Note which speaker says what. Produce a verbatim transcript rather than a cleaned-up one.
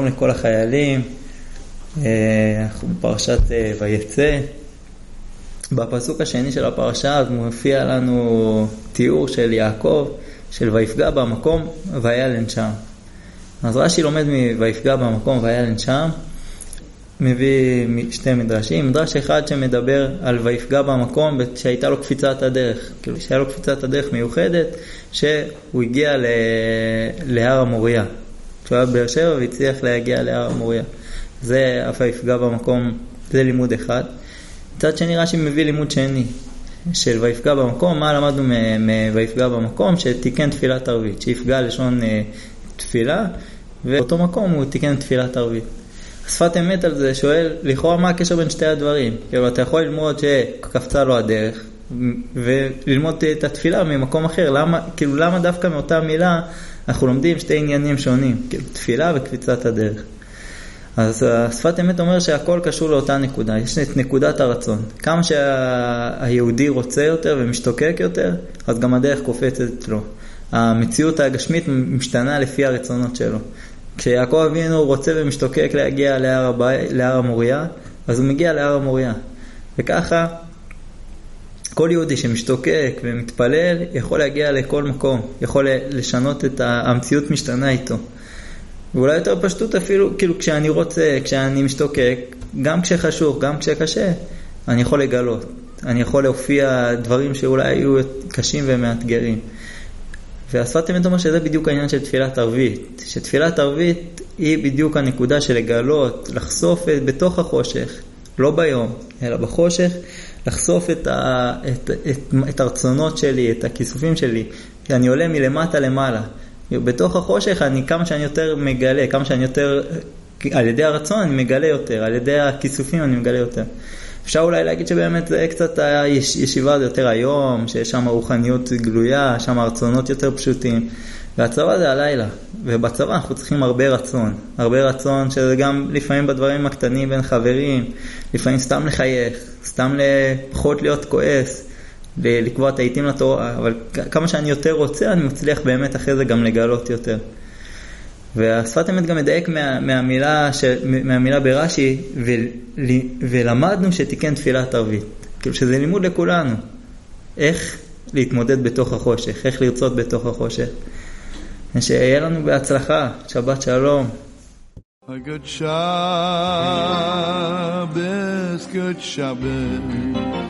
Speaker 1: שלום לכל החיילים. אנחנו בפרשת ויצא. בפסוק השני של הפרשה אז מופיע לנו תיאור של יעקב, של ויפגע במקום וילן שם. אז רש"י לומד מויפגע במקום וילן שם, מביא שתי מדרשים. מדרש אחד שמדבר על ויפגע במקום שהייתה לו קפיצת הדרך, כאילו שהיה לו קפיצת הדרך מיוחדת, שהוא הגיע להר המוריה. כשהוא היה באר שבע והצליח להגיע להר המוריה. זה אף ויפגע במקום, זה לימוד אחד. מצד שני רש"י מביא לימוד שני של ויפגע במקום. מה למדנו מויפגע במקום? שתיקן תפילת ערבית, שיפגע לשון תפילה, ובאותו מקום הוא תיקן תפילת ערבית. שפת אמת על זה שואל, לכאורה מה הקשר בין שתי הדברים? כאילו אתה יכול ללמוד שקפצה לו הדרך, וללמוד את התפילה ממקום אחר. למה, כאילו למה דווקא מאותה מילה אנחנו לומדים שתי עניינים שונים, כאילו תפילה וקפיצת הדרך? אז שפת אמת אומר שהכל קשור לאותה נקודה, יש את נקודת הרצון. כמה שהיהודי רוצה יותר ומשתוקק יותר, אז גם הדרך קופצת לו. המציאות הגשמית משתנה לפי הרצונות שלו. כשיעקב אבינו רוצה ומשתוקק להגיע להר, הבא, להר המוריה, אז הוא מגיע להר המוריה. וככה כל יהודי שמשתוקק ומתפלל יכול להגיע לכל מקום, יכול לשנות את המציאות משתנה איתו. ואולי יותר פשטות אפילו, כאילו כשאני רוצה, כשאני משתוקק, גם כשחשוך, גם כשקשה, אני יכול לגלות. אני יכול להופיע דברים שאולי היו קשים ומאתגרים. והשפת אמת אומר שזה בדיוק העניין של תפילת ערבית. שתפילת ערבית היא בדיוק הנקודה של לגלות, לחשוף בתוך החושך, לא ביום, אלא בחושך, לחשוף את, ה, את, את, את הרצונות שלי, את הכיסופים שלי. אני עולה מלמטה למעלה. בתוך החושך אני כמה שאני יותר מגלה, כמה שאני יותר, על ידי הרצון אני מגלה יותר, על ידי הכיסופים אני מגלה יותר. אפשר אולי להגיד שבאמת זה קצת הישיבה זה יותר היום, שיש שם רוחניות גלויה, שם הרצונות יותר פשוטים. והצבא זה הלילה, ובצבא אנחנו צריכים הרבה רצון. הרבה רצון שזה גם לפעמים בדברים הקטנים בין חברים, לפעמים סתם לחייך, סתם פחות להיות כועס, לקבוע את העיתים לתורה, אבל כמה שאני יותר רוצה, אני מצליח באמת אחרי זה גם לגלות יותר. והשפת אמת גם מדייק מה, מהמילה, ש, מהמילה ברש"י, ו, ולמדנו שתיקן תפילת ערבית. כאילו שזה לימוד לכולנו. איך להתמודד בתוך החושך, איך לרצות בתוך החושך. שיהיה לנו בהצלחה, שבת שלום.
Speaker 2: Good Shabbos, good Shabbos.